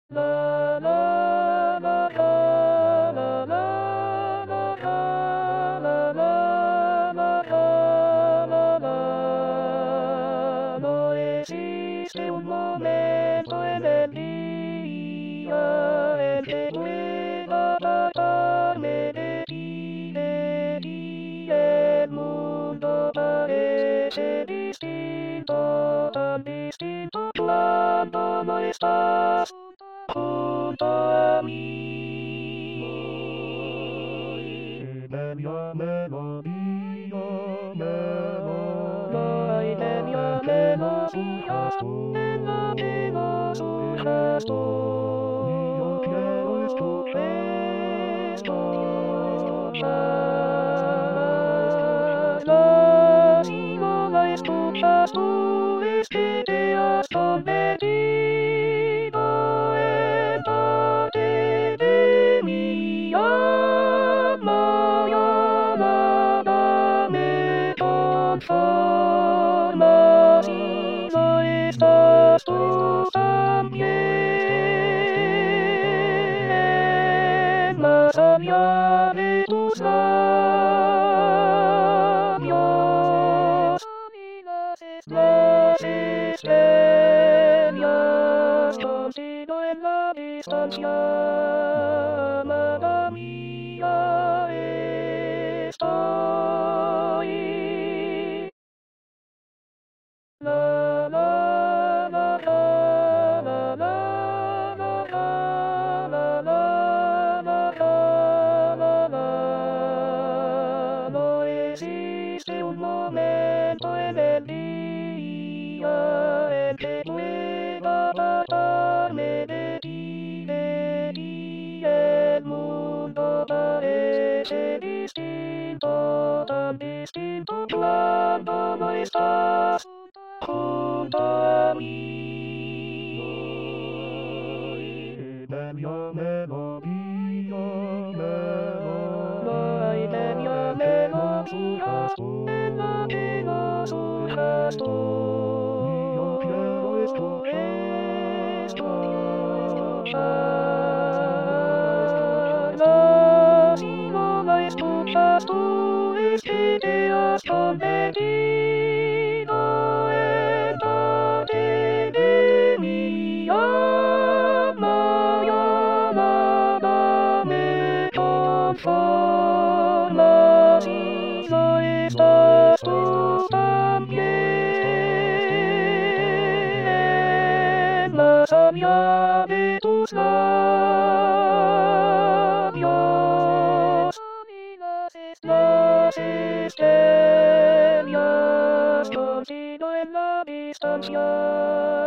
La la la la la la la la la la la la. No existe un momento en el día en que pueda apartarme de ti. El mundo parece distinto, tan distinto cuando no estás junto a mí. Media melodía, no hay media melodía en la que no surjas tú. Y yo quiero escucharla. Si no la escuchas tú, es que te has convertido en parte de mi alma. Ya nada me conforma si no estás tú también. Más allá de tus labios, y las estrellas contigo en la distancia, amada mía, estoy. La la la la la la la la la la la la. No existe un momento en el día en que pueda apartarme de ti. El mundo parece distinto, tan distinto cuando no estás junto a mí. Media melodía, no hay media melodía en la que no surjas tú. Y yo quiero escucharla. Si no la escuchas tú, es que te has convertido en parte de mi alma. Ya nada me conforma si no estás tú también. Más allá de tus labios, y las estrellas contigo en la distancia.